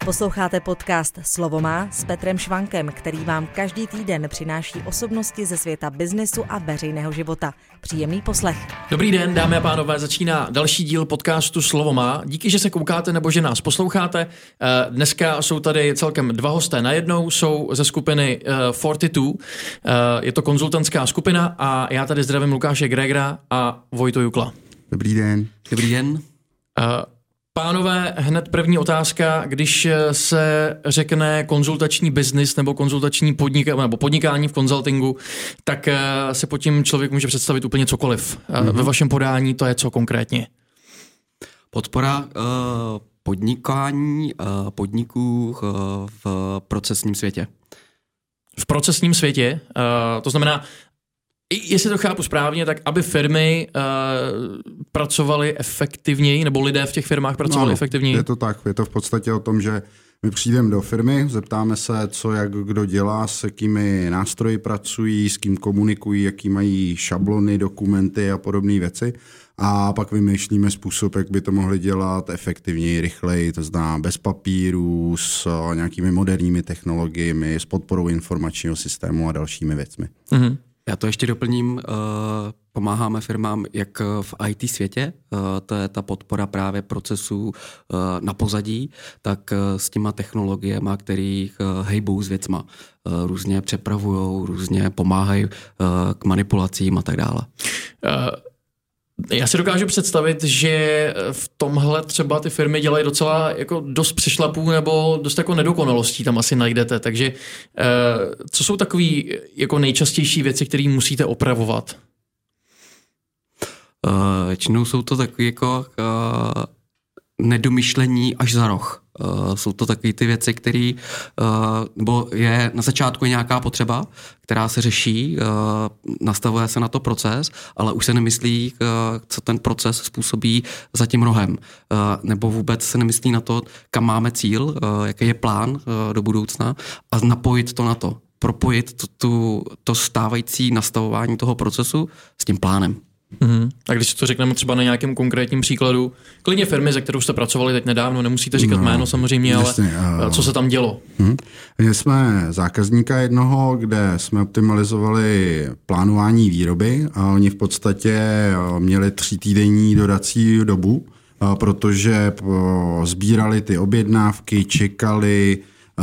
Posloucháte podcast Slovo má s Petrem Švankem, který vám každý týden přináší osobnosti ze světa biznesu a veřejného života. Příjemný poslech. Dobrý den, dámy a pánové, začíná další díl podcastu Slovo má. Díky, že se koukáte nebo že nás posloucháte. Dneska jsou tady celkem dva hosté najednou, jsou ze skupiny 42. Je to konzultantská skupina a já tady zdravím Lukáše Gregera a Vojtu Jukla. Dobrý den. Dobrý den. Pánové, hned první otázka, když se řekne konzultační biznis nebo konzultační podnikání v konzultingu, tak se pod tím člověk může představit úplně cokoliv. Ve vašem podání to je co konkrétně? Podpora podnikání podniků v procesním světě. V procesním světě, to znamená, jestli to chápu správně, tak aby firmy pracovaly efektivněji, nebo lidé v těch firmách pracovali efektivněji? Je to tak, je to v podstatě o tom, že my přijdeme do firmy, zeptáme se, co jak kdo dělá, s jakými nástroji pracují, s kým komunikují, jaký mají šablony, dokumenty a podobné věci. A pak vymýšlíme způsob, jak by to mohli dělat efektivněji, rychleji, to znamená bez papíru, s nějakými moderními technologiemi, s podporou informačního systému a dalšími věcmi. Mm-hmm. Já to ještě doplním, pomáháme firmám jak v IT světě, to je ta podpora právě procesů na pozadí, tak s těma technologiemi, který hejbou s věcma, různě přepravujou, různě pomáhají k manipulacím a tak dále. Já si dokážu představit, že v tomhle třeba ty firmy dělají docela jako dost přešlapů nebo dost jako nedokonalostí tam asi najdete, takže co jsou takové jako nejčastější věci, které musíte opravovat? Většinou jsou to takové jako nedomyšlení až za roh. Jsou to takové ty věci, které, nebo je na začátku je nějaká potřeba, která se řeší, nastavuje se na to proces, ale už se nemyslí, co ten proces způsobí za tím rohem. Nebo vůbec se nemyslí na to, kam máme cíl, jaký je plán do budoucna a napojit to na to. Propojit to stávající nastavování toho procesu s tím plánem. Mm-hmm. A když si to řekneme třeba na nějakém konkrétním příkladu, klidně firmy, ze kterou jste pracovali teď nedávno, nemusíte říkat jméno samozřejmě, jasně, ale co se tam dělo? Měli jsme zákazníka jednoho, kde jsme optimalizovali plánování výroby a oni v podstatě měli 3týdenní dodací dobu, protože sbírali ty objednávky, čekali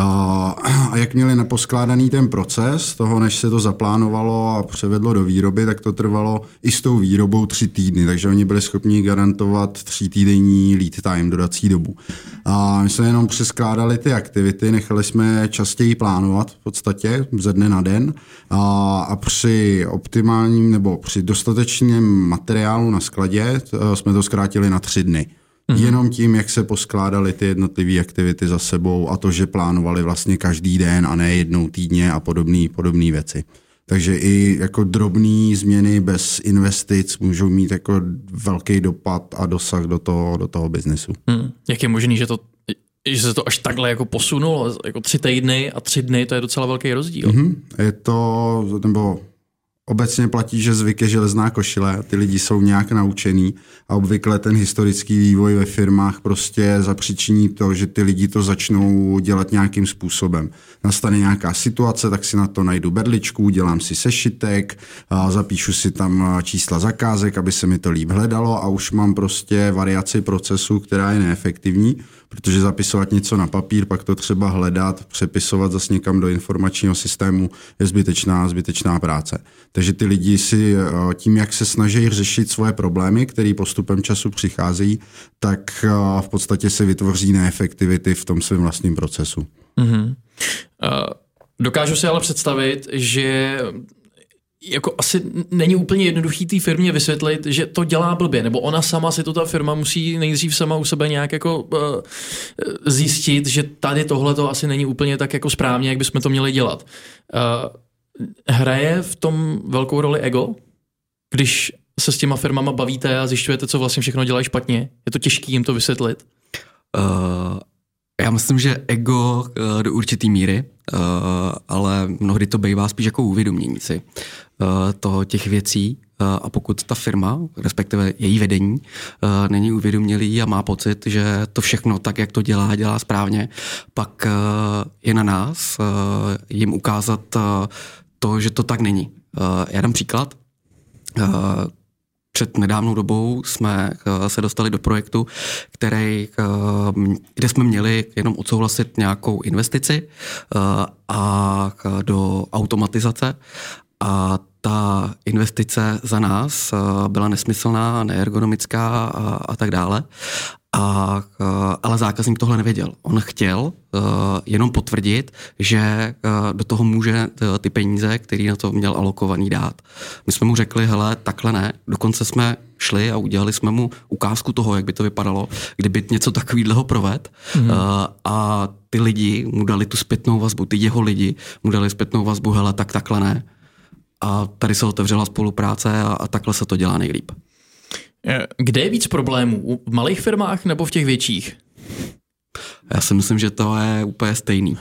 a jak měli naposkládaný ten proces toho, než se to zaplánovalo a převedlo do výroby, tak to trvalo i s tou výrobou 3 týdny, takže oni byli schopni garantovat 3týdenní lead time, dodací dobu. A my jsme jenom přeskládali ty aktivity, nechali jsme častěji plánovat v podstatě ze dne na den a při optimálním nebo při dostatečném materiálu na skladě jsme to zkrátili na 3 dny. Jenom tím, jak se poskládaly ty jednotlivé aktivity za sebou a to, že plánovali vlastně každý den a ne jednou týdně a podobné věci. Takže i jako drobné změny bez investic můžou mít jako velký dopad a dosah do toho biznesu. Jak je možný, že se to až takhle jako posunulo? Jako 3 týdny a 3 dny, to je docela velký rozdíl. Je to, nebo obecně platí, že zvyk je železná košile, ty lidi jsou nějak naučený a obvykle ten historický vývoj ve firmách prostě zapříčiní to, že ty lidi to začnou dělat nějakým způsobem. Nastane nějaká situace, tak si na to najdu berličku, dělám si sešitek, zapíšu si tam čísla zakázek, aby se mi to líp hledalo a už mám prostě variaci procesu, která je neefektivní, protože zapisovat něco na papír, pak to třeba hledat, přepisovat zase někam do informačního systému je zbytečná práce. Takže ty lidi si tím, jak se snaží řešit svoje problémy, které postupem času přicházejí, tak v podstatě se vytvoří neefektivity v tom svém vlastním procesu. Dokážu si ale představit, že jako asi není úplně jednoduchý té firmě vysvětlit, že to dělá blbě, nebo ona sama si to ta firma musí nejdřív sama u sebe nějak jako zjistit, že tady tohle to asi není úplně tak jako správně, jak bychom to měli dělat. Hraje v tom velkou roli ego, když se s těma firmama bavíte a zjišťujete, co vlastně všechno dělají špatně? Je to těžký jim to vysvětlit? Já myslím, že ego do určitý míry, ale mnohdy to bývá spíš jako uvědomění si toho těch věcí. A pokud ta firma, respektive její vedení, není uvědomělý a má pocit, že to všechno tak, jak to dělá správně, pak je na nás jim ukázat to, že to tak není. Já dám příklad. Před nedávnou dobou jsme se dostali do projektu, kde jsme měli jenom odsouhlasit nějakou investici a do automatizace. A ta investice za nás byla nesmyslná, neergonomická a tak dále. Ale zákazník tohle nevěděl. On chtěl jenom potvrdit, že do toho může ty peníze, který na to měl alokovaný, dát. My jsme mu řekli, hele, takhle ne. Dokonce jsme šli a udělali jsme mu ukázku toho, jak by to vypadalo, kdyby něco takového provedl. A ty lidi mu dali tu zpětnou vazbu, ty jeho lidi mu dali zpětnou vazbu, hele, takhle ne. A tady se otevřela spolupráce a takhle se to dělá nejlíp. Kde je víc problémů? V malých firmách nebo v těch větších? Já si myslím, že to je úplně stejný.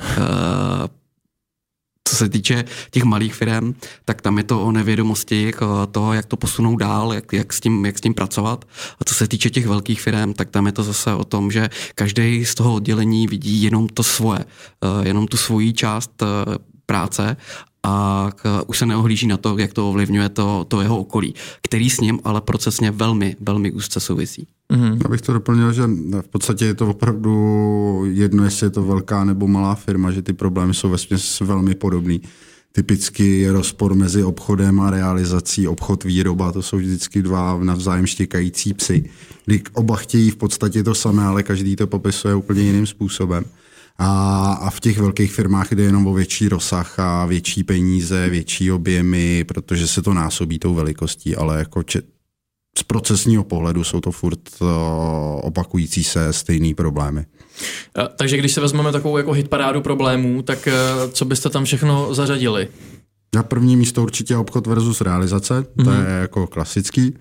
Co se týče těch malých firm, tak tam je to o nevědomosti toho, jak to posunou dál, jak s tím pracovat. A co se týče těch velkých firm, tak tam je to zase o tom, že každý z toho oddělení vidí jenom to svoje, jenom tu svoji část práce a už se neohlíží na to, jak to ovlivňuje to jeho okolí, který s ním ale procesně velmi, velmi úzce souvisí. Já bych to doplnil, že v podstatě je to opravdu jedno, jestli je to velká nebo malá firma, že ty problémy jsou vesměs velmi podobný. Typicky je rozpor mezi obchodem a realizací, obchod, výroba, to jsou vždycky dva navzájem štěkající psy, kdy oba chtějí v podstatě to samé, ale každý to popisuje úplně jiným způsobem. A v těch velkých firmách jde jenom o větší rozsah a větší peníze, větší objemy, protože se to násobí tou velikostí, ale jako z procesního pohledu jsou to furt opakující se stejný problémy. Takže když se vezmeme takovou jako hitparádu problémů, tak co byste tam všechno zařadili? Na první místo určitě obchod versus realizace, to je jako klasický.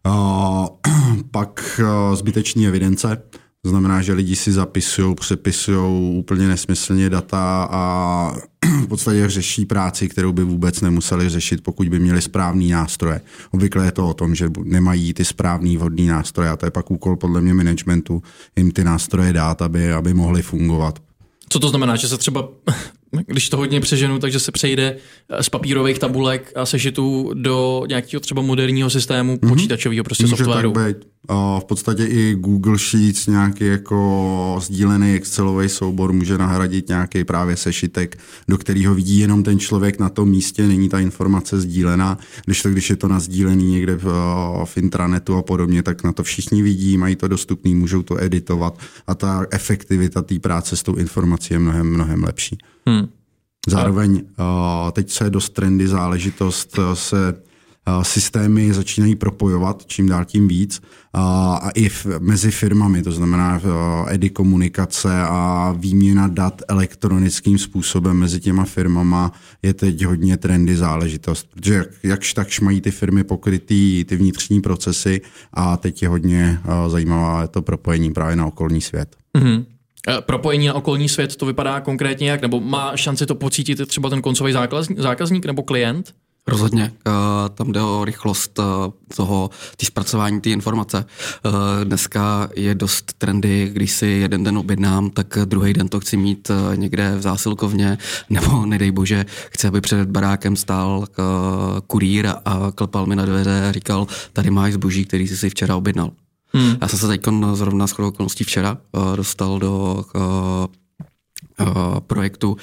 Pak zbytečný evidence. To znamená, že lidi si zapisují, přepisují úplně nesmyslně data a v podstatě řeší práci, kterou by vůbec nemuseli řešit, pokud by měli správný nástroje. Obvykle je to o tom, že nemají ty správný vhodný nástroje a to je pak úkol podle mě managementu jim ty nástroje dát, aby mohly fungovat. Co to znamená, že se třeba, když to hodně přeženu, takže se přejde z papírových tabulek a sešitů do nějakého třeba moderního systému počítačového prostě softwaru? Tak být. V podstatě i Google Sheets, nějaký jako sdílený Excelový soubor může nahradit nějaký právě sešitek, do kterého vidí jenom ten člověk na tom místě, není ta informace sdílená. Když je to nasdílený někde v intranetu a podobně, tak na to všichni vidí, mají to dostupný, můžou to editovat a ta efektivita té práce s tou informací je mnohem lepší. Zároveň teď se dost trendy záležitost se systémy začínají propojovat čím dál tím víc a i mezi firmami, to znamená komunikace a výměna dat elektronickým způsobem mezi těma firmama je teď hodně trendy záležitost, protože jakž takž mají ty firmy pokrytý ty vnitřní procesy a teď je hodně zajímavé to propojení právě na okolní svět. Propojení na okolní svět, to vypadá konkrétně jak? Nebo má šanci to pocítit třeba ten koncový zákazník nebo klient? Rozhodně. Tam jde o rychlost té zpracování té informace. Dneska je dost trendy, když si jeden den objednám, tak druhý den to chci mít někde v zásilkovně, nebo nedej bože, chci, aby před barákem stál kurýr a klepal mi na dveře a říkal, tady máš zboží, který jsi si včera objednal. Já jsem se teď zrovna shodou okolností včera dostal do projektu,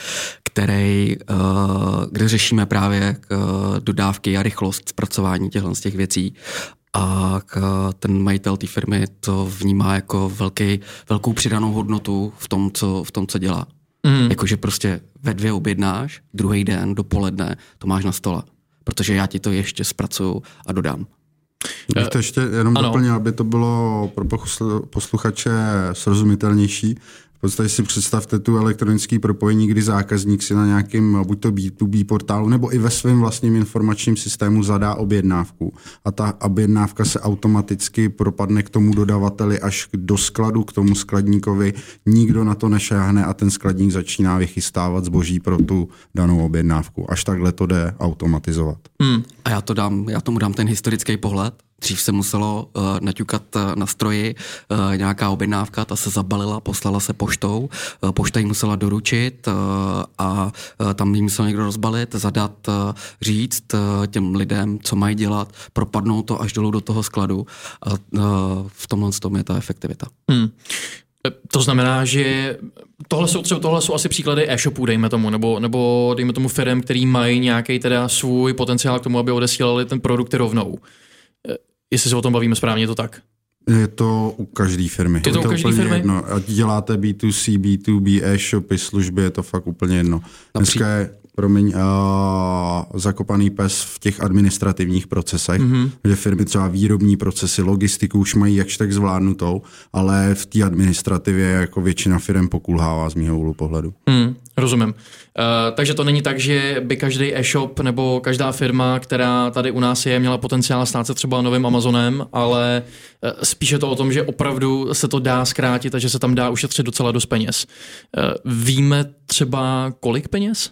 kde řešíme právě dodávky a rychlost zpracování z těch věcí. A ten majitel té firmy to vnímá jako velkou přidanou hodnotu v tom, co dělá. Jakože prostě ve 2 objednáš, druhý den dopoledne to máš na stole, protože já ti to ještě zpracuju a dodám. Bych to ještě jenom doplnil, aby to bylo pro posluchače srozumitelnější. V podstatě si představte tu elektronické propojení, kdy zákazník si na nějakém buď to B2B portálu nebo i ve svém vlastním informačním systému zadá objednávku a ta objednávka se automaticky propadne k tomu dodavateli až do skladu, k tomu skladníkovi, nikdo na to nešáhne a ten skladník začíná vychystávat zboží pro tu danou objednávku. Až takhle to jde automatizovat. A já tomu dám ten historický pohled. Dřív se muselo naťukat na stroji nějaká objednávka, ta se zabalila, poslala se poštou, pošta ji musela doručit a tam ji musel někdo rozbalit, zadat, říct těm lidem, co mají dělat, propadnout to až dolů do toho skladu a v tomhle tom je ta efektivita. To znamená, že tohle jsou asi příklady e-shopů, dejme tomu, nebo dejme tomu firem, který mají nějaký teda svůj potenciál k tomu, aby odesílali ten produkt rovnou. Jestli se o tom bavíme správně, je to tak? Je to u každé firmy. Je to u každé firmy? Jedno. Ať děláte B2C, B2B, e-shopy, služby, je to fakt úplně jedno. Dneska je zakopaný pes v těch administrativních procesech, že firmy třeba výrobní procesy, logistiku už mají jakž tak zvládnutou, ale v té administrativě jako většina firm pokulhává z mýho úhlu pohledu. Rozumím. Takže to není tak, že by každý e-shop nebo každá firma, která tady u nás je, měla potenciál stát se třeba novým Amazonem, ale spíše to o tom, že opravdu se to dá zkrátit a že se tam dá ušetřit docela dost peněz. Víme třeba kolik peněz?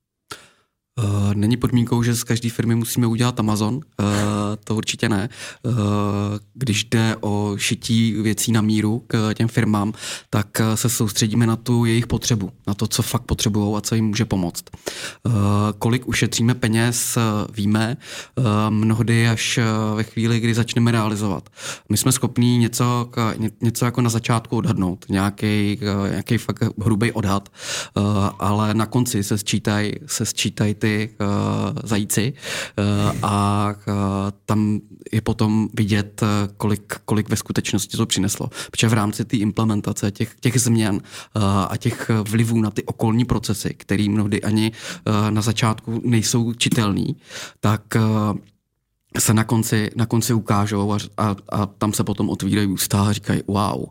Není podmínkou, že z každé firmy musíme udělat Amazon, to určitě ne. Když jde o šití věcí na míru k těm firmám, tak se soustředíme na tu jejich potřebu, na to, co fakt potřebují a co jim může pomoct. Kolik ušetříme peněz, víme, mnohdy až ve chvíli, kdy začneme realizovat. My jsme schopní něco jako na začátku odhadnout, nějaký fakt hrubý odhad, ale na konci se sčítají ty zajíci a tam je potom vidět, kolik ve skutečnosti to přineslo. Protože v rámci té implementace těch změn a těch vlivů na ty okolní procesy, které mnohdy ani na začátku nejsou čitelný, tak se na konci ukážou a tam se potom otvírají ústa a říkají wow.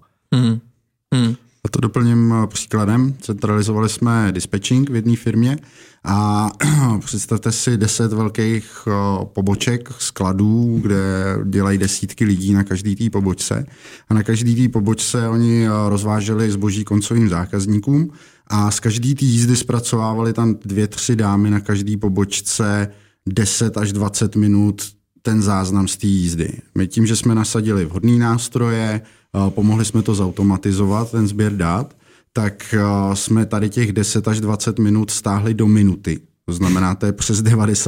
A to doplním příkladem. Centralizovali jsme dispatching v jedné firmě a představte si 10 velkých poboček, skladů, kde dělají desítky lidí na každý té pobočce. A na každý té pobočce oni rozváželi zboží koncovým zákazníkům a z každé té jízdy zpracovávali tam 2-3 dámy na každé pobočce 10 až 20 minut ten záznam z té jízdy. My tím, že jsme nasadili vhodný nástroje, pomohli jsme to zautomatizovat, ten sběr dat, tak jsme tady těch 10 až 20 minut stáhli do minuty. To znamená, to je přes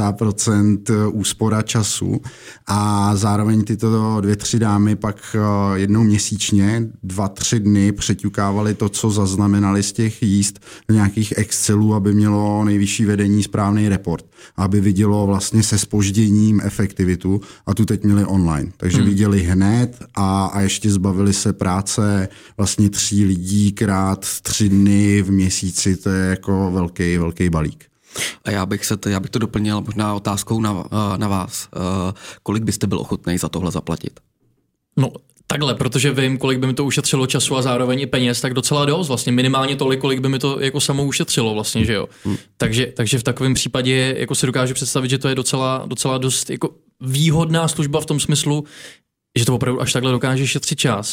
90% úspora času a zároveň tyto 2-3 dámy pak jednou měsíčně 2-3 dny přeťukávali to, co zaznamenali z těch jízd do nějakých Excelů, aby mělo nejvyšší vedení správný report, aby vidělo vlastně se zpožděním efektivitu a tu teď měli online. Takže viděli hned a ještě zbavili se práce vlastně 3 lidí krát 3 dny v měsíci, to je jako velký balík. A já bych to doplnil možná otázkou na vás. Kolik byste byl ochotný za tohle zaplatit? No takhle, protože vím, kolik by mi to ušetřilo času a zároveň i peněz, tak docela dost, vlastně minimálně tolik, kolik by mi to jako samo ušetřilo vlastně, že jo. Takže v takovém případě jako si dokážu představit, že to je docela dost jako výhodná služba v tom smyslu, že to opravdu až takhle dokáže šetřit čas.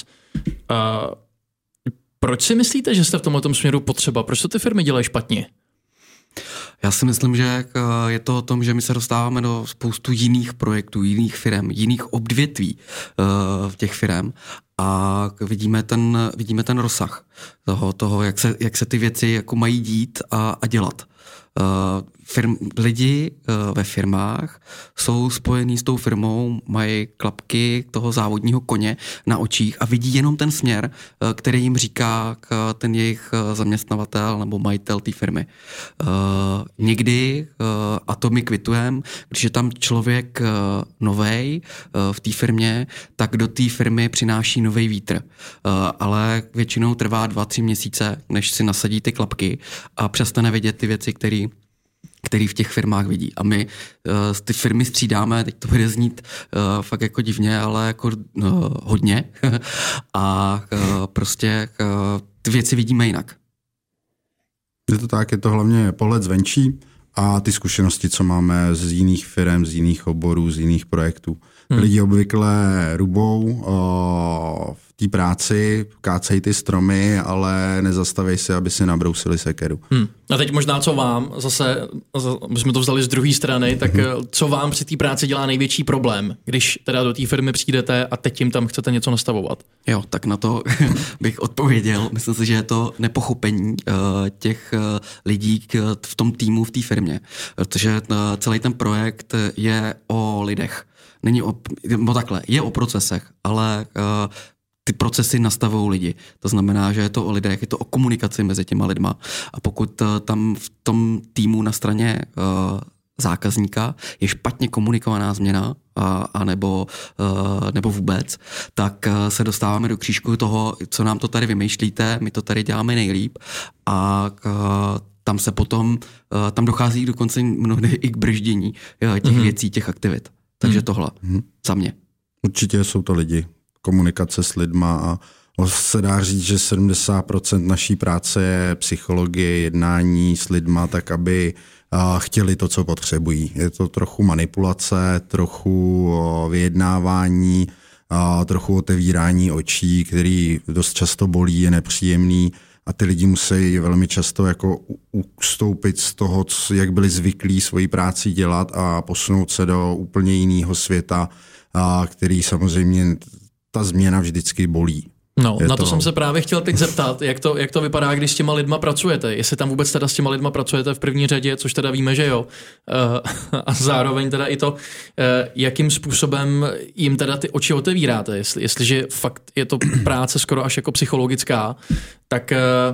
Proč si myslíte, že jste v tomhle směru potřeba? Proč to ty firmy dělají špatně? Já si myslím, že je to o tom, že my se dostáváme do spoustu jiných projektů, jiných firem, jiných odvětví těch firem a vidíme ten rozsah toho jak se ty věci jako mají dít a dělat. Lidi ve firmách jsou spojení s tou firmou, mají klapky toho závodního koně na očích a vidí jenom ten směr, který jim říká ten jejich zaměstnavatel nebo majitel té firmy. Někdy, a to my kvitujeme, když je tam člověk novej v té firmě, tak do té firmy přináší novej vítr. Ale většinou trvá 2-3 měsíce, než si nasadí ty klapky a přestane vidět ty věci, který v těch firmách vidí. A my ty firmy střídáme, teď to bude znít fakt jako divně, ale jako hodně. A prostě ty věci vidíme jinak. Je to tak, je to hlavně pohled zvenčí a ty zkušenosti, co máme z jiných firm, z jiných oborů, z jiných projektů. Lidi obvykle rubou v té práci, kácejí ty stromy, ale nezastaví se, aby si nabrousili sekeru. A teď možná co vám, zase, my jsme to vzali z druhé strany, tak co vám při té práci dělá největší problém, když teda do té firmy přijdete a teď jim tam chcete něco nastavovat? Jo, tak na to bych odpověděl. Myslím si, že je to nepochopení těch lidí v tom týmu, v té firmě. Protože celý ten projekt je o lidech. Není je o procesech, ale ty procesy nastavují lidi. To znamená, že je to o lidech, je to o komunikaci mezi těma lidma. A pokud tam v tom týmu na straně zákazníka je špatně komunikovaná změna, nebo vůbec, tak se dostáváme do křížku toho, co nám to tady vymýšlíte, my to tady děláme nejlíp a tam se potom, tam dochází dokonce mnohdy i k brždění těch věcí, těch aktivit. Takže tohle za mě. Určitě jsou to lidi. Komunikace s lidma a se dá říct, že 70% naší práce je psychologie, jednání s lidma, tak aby chtěli to, co potřebují. Je to trochu manipulace, trochu vyjednávání, trochu otevírání očí, který dost často bolí, je nepříjemný a ty lidi musí velmi často jako ustoupit z toho, jak byli zvyklí svoji práci dělat a posunout se do úplně jiného světa, který samozřejmě ta změna vždycky bolí. No, na to jsem se právě chtěl teď zeptat, jak to vypadá, když s těma lidma pracujete. Jestli tam vůbec teda s těma lidma pracujete v první řadě, což teda víme, že jo. A zároveň teda i to, jakým způsobem jim teda ty oči otevíráte. Jestliže fakt je to práce skoro až jako psychologická, tak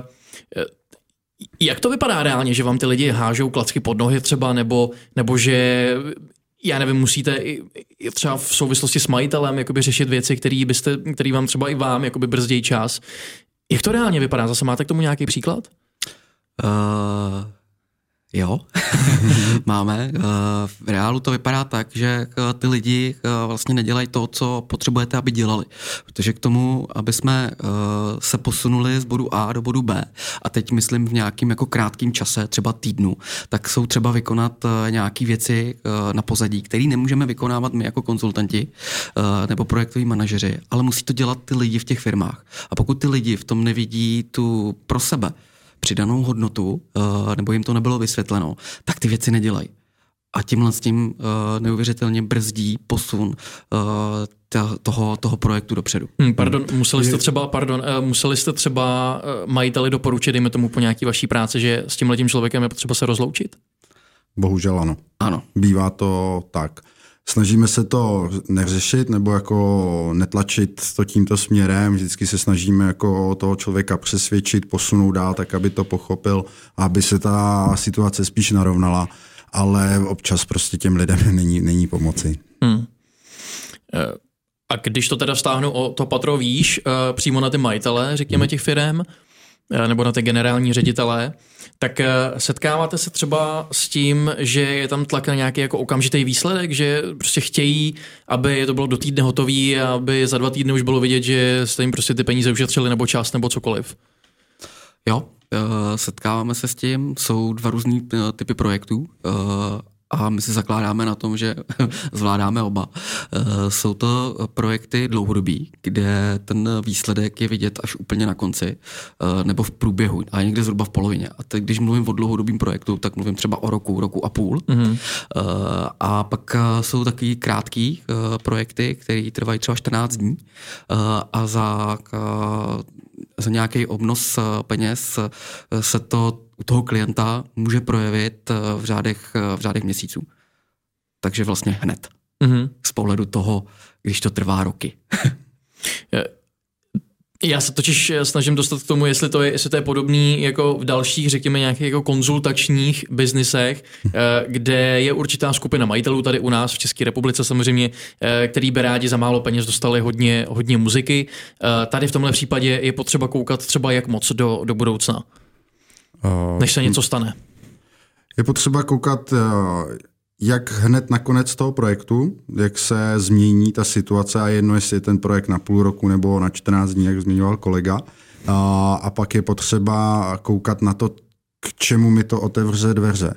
jak to vypadá reálně, že vám ty lidi hážou klacky pod nohy třeba, nebo že já nevím, musíte i třeba v souvislosti s majitelem jakoby řešit věci, které vám třeba i vám jakoby brzdějí čas. Jak to reálně vypadá? Zase máte k tomu nějaký příklad? Jo, máme. V reálu to vypadá tak, že ty lidi vlastně nedělají to, co potřebujete, aby dělali. Protože k tomu, aby jsme se posunuli z bodu A do bodu B, a teď myslím v nějakým jako krátkým čase, třeba týdnu, tak jsou třeba vykonat nějaké věci na pozadí, které nemůžeme vykonávat my jako konzultanti nebo projektoví manažeři, ale musí to dělat ty lidi v těch firmách. A pokud ty lidi v tom nevidí tu pro sebe přidanou hodnotu, nebo jim to nebylo vysvětleno, tak ty věci nedělají. A tímhle s tím neuvěřitelně brzdí posun toho projektu dopředu. Museli jste třeba majiteli doporučit, dejme tomu po nějaký vaší práci, že s tímhletím člověkem je potřeba se rozloučit? Bohužel ano. Ano. Bývá to tak. Snažíme se to neřešit nebo jako netlačit to tímto směrem. Vždycky se snažíme jako toho člověka přesvědčit, posunout dál, tak aby to pochopil, aby se ta situace spíš narovnala. Ale občas prostě těm lidem není pomoci. A když to teda vztáhnu o to patro výš, přímo na ty majitele, řekněme těch firem, nebo na ty generální ředitele, tak setkáváte se třeba s tím, že je tam tlak na nějaký jako okamžitý výsledek, že prostě chtějí, aby to bylo do týdne hotový a aby za 2 týdny už bylo vidět, že jste jim prostě ty peníze ušetřili nebo čas nebo cokoliv. Jo, setkáváme se s tím, jsou 2 různý typy projektů a my si zakládáme na tom, že zvládáme oba. Jsou to projekty dlouhodobí, kde ten výsledek je vidět až úplně na konci, nebo v průběhu, a někde zhruba v polovině. A teď, když mluvím o dlouhodobým projektu, tak mluvím třeba o roku a půl. A pak jsou takový krátký projekty, které trvají třeba 14 dní a za nějaký obnos peněz se to u toho klienta může projevit v řádech měsíců. Takže vlastně hned. Z pohledu toho, když to trvá roky. Já se totiž snažím dostat k tomu, jestli to je podobný jako v dalších, řekněme, nějakých jako konzultačních biznisech, kde je určitá skupina majitelů tady u nás v České republice samozřejmě, který by rádi za málo peněz dostali hodně muziky. Tady v tomhle případě je potřeba koukat třeba jak moc do budoucna, než se něco stane. Je potřeba koukat jak hned na konec toho projektu, jak se změní ta situace a jedno, jestli je ten projekt na půl roku nebo na 14 dní, jak zmiňoval kolega, a pak je potřeba koukat na to, k čemu mi to otevře dveře.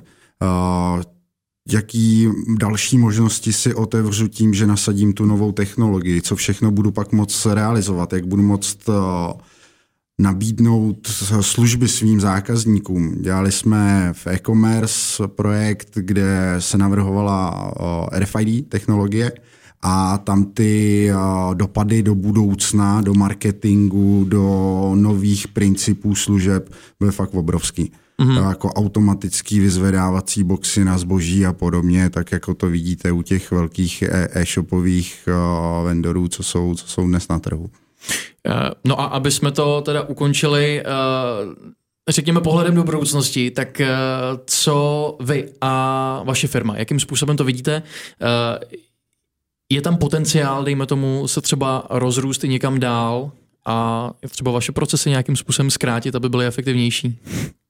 Jaký další možnosti si otevřu tím, že nasadím tu novou technologii, co všechno budu pak moct realizovat, jak budu moct nabídnout služby svým zákazníkům. Dělali jsme v e-commerce projekt, kde se navrhovala RFID technologie a tam ty dopady do budoucna, do marketingu, do nových principů služeb byly fakt obrovský. Jako automatický vyzvedávací boxy na zboží a podobně, tak jako to vidíte u těch velkých e-shopových vendorů, co jsou dnes na trhu. No a aby jsme to teda ukončili, řekněme pohledem do budoucnosti, tak co vy a vaše firma, jakým způsobem to vidíte? Je tam potenciál, dejme tomu, se třeba rozrůst i někam dál a třeba vaše procesy nějakým způsobem zkrátit, aby byly efektivnější?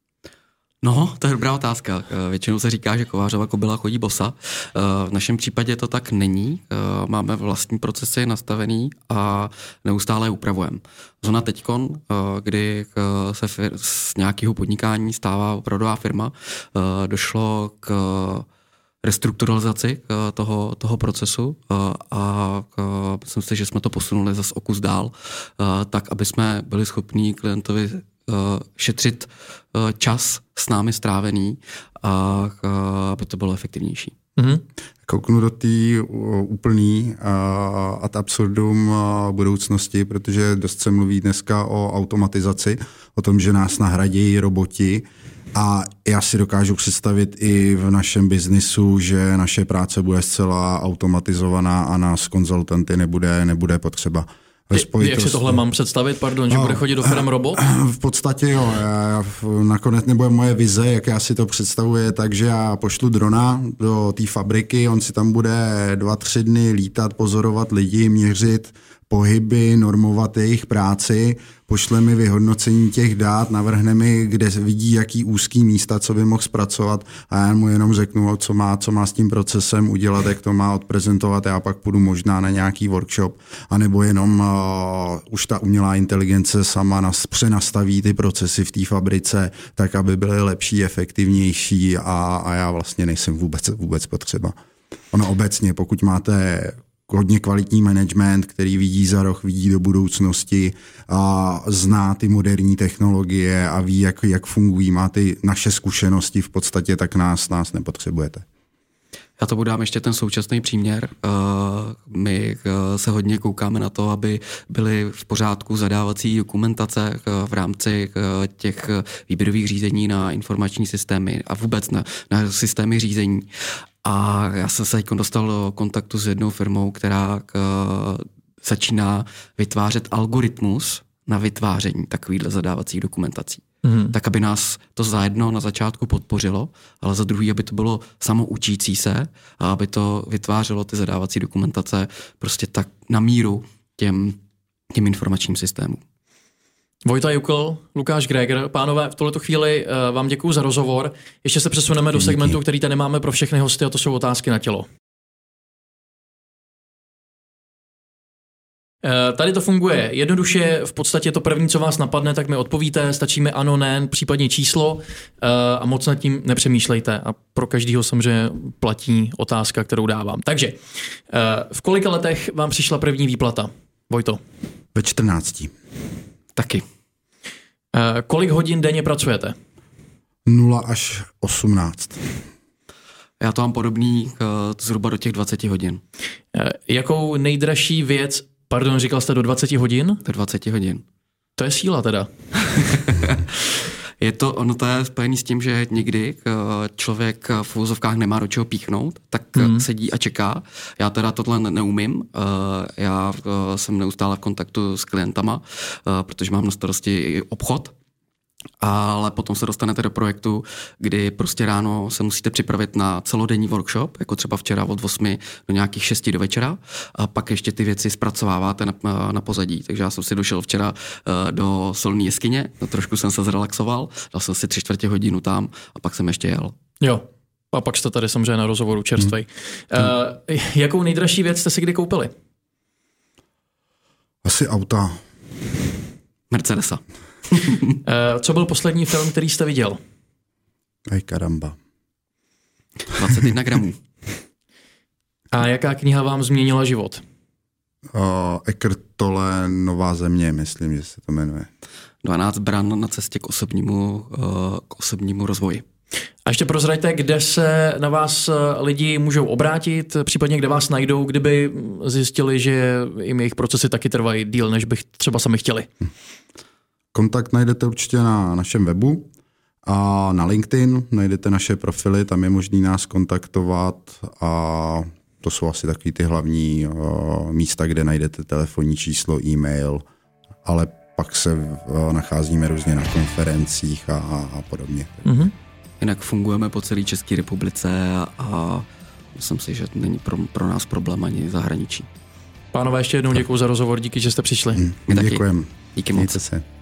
No, to je dobrá otázka. Většinou se říká, že kovářova kobyla chodí bosa. V našem případě to tak není. Máme vlastní procesy nastavený a neustále je upravujeme. Zóna teďkon, kdy se z nějakého podnikání stává opravdová firma, došlo k restrukturalizaci toho procesu a myslím si, že jsme to posunuli zase o kus dál, tak, aby jsme byli schopní klientovi šetřit čas s námi strávený a aby to bylo efektivnější. Mm-hmm. Kouknu do té úplný ad absurdum budoucnosti, protože dost se mluví dneska o automatizaci, o tom, že nás nahradí roboti a já si dokážu představit i v našem biznisu, že naše práce bude zcela automatizovaná a nás konzultanty nebude potřeba. Jak si tohle mám představit, že bude chodit do firm robot? V podstatě jo, nakonec nebude moje vize, jak já si to představuje, takže já pošlu drona do té fabriky, on si tam bude 2-3 dny lítat, pozorovat lidi, měřit pohyby, normovat jejich práci, pošle mi vyhodnocení těch dát, navrhne mi, kde vidí, jaký úzký místa, co by mohl zpracovat a já mu jenom řeknu, co má s tím procesem udělat, jak to má odprezentovat, já pak půjdu možná na nějaký workshop, anebo jenom už ta umělá inteligence sama přenastaví ty procesy v té fabrice, tak, aby byly lepší, efektivnější a já vlastně nejsem vůbec potřeba. Ono obecně, pokud máte hodně kvalitní management, který vidí za roh, vidí do budoucnosti a zná ty moderní technologie a ví, jak fungují, má ty naše zkušenosti v podstatě, tak nás nepotřebujete. Já to dám ještě ten současný příměr. My se hodně koukáme na to, aby byly v pořádku zadávací dokumentace v rámci těch výběrových řízení na informační systémy a vůbec na systémy řízení. A já jsem se teď dostal do kontaktu s jednou firmou, která začíná vytvářet algoritmus na vytváření takovýchhle zadávacích dokumentací. Tak, aby nás to zajedno na začátku podpořilo, ale za druhý, aby to bylo samoučící se a aby to vytvářelo ty zadávací dokumentace prostě tak na míru těm informačním systémům. Vojta Jukl, Lukáš Gregor. Pánové, v tuhleto chvíli vám děkuju za rozhovor. Ještě se přesuneme do segmentu, který tady máme pro všechny hosty, a to jsou otázky na tělo. Tady to funguje jednoduše, v podstatě to první, co vás napadne, tak mi odpovíte, stačí mi ano, ne, případně číslo a moc nad tím nepřemýšlejte a pro každýho samozřejmě platí otázka, kterou dávám. Takže v kolika letech vám přišla první výplata, Vojto? Ve 14. Taky. Kolik hodin denně pracujete? 0 až 18. Já to mám podobný zhruba do těch 20 hodin. Jakou nejdražší věc, říkal jste do 20 hodin? Do 20 hodin. To je síla teda. Ono to je spojený s tím, že někdy člověk v uvozovkách nemá do čeho píchnout, tak sedí a čeká. Já teda tohle neumím. Já jsem neustále v kontaktu s klientama, protože mám na starosti i obchod. Ale potom se dostanete do projektu, kdy prostě ráno se musíte připravit na celodenní workshop, jako třeba včera od 8 do nějakých 6 do večera, a pak ještě ty věci zpracováváte na pozadí. Takže já jsem si došel včera do Solné jeskyně, trošku jsem se zrelaxoval, dal jsem si 3/4 hodinu tam a pak jsem ještě jel. Jo, a pak jste tady samozřejmě na rozhovoru čerstvej. Jakou nejdražší věc jste si kdy koupili? Asi auta. Mercedesa. Co byl poslední film, který jste viděl? Aj karamba. 21 gramů. A jaká kniha vám změnila život? Eckhart Tolle, Nová země, myslím, že se to jmenuje. 12 bran na cestě k osobnímu rozvoji. A ještě prozraďte, kde se na vás lidi můžou obrátit, případně kde vás najdou, kdyby zjistili, že jim jejich procesy taky trvají díl, než bych třeba sami chtěli. Kontakt najdete určitě na našem webu a na LinkedIn najdete naše profily, tam je možný nás kontaktovat a to jsou asi takový ty hlavní místa, kde najdete telefonní číslo, e-mail, ale pak se nacházíme různě na konferencích a podobně. Mm-hmm. Jinak fungujeme po celé České republice a myslím si, že není pro nás problém ani zahraničí. Pánové, ještě jednou děkuji za rozhovor, díky, že jste přišli. Děkujeme. Díky moc. Mějte se.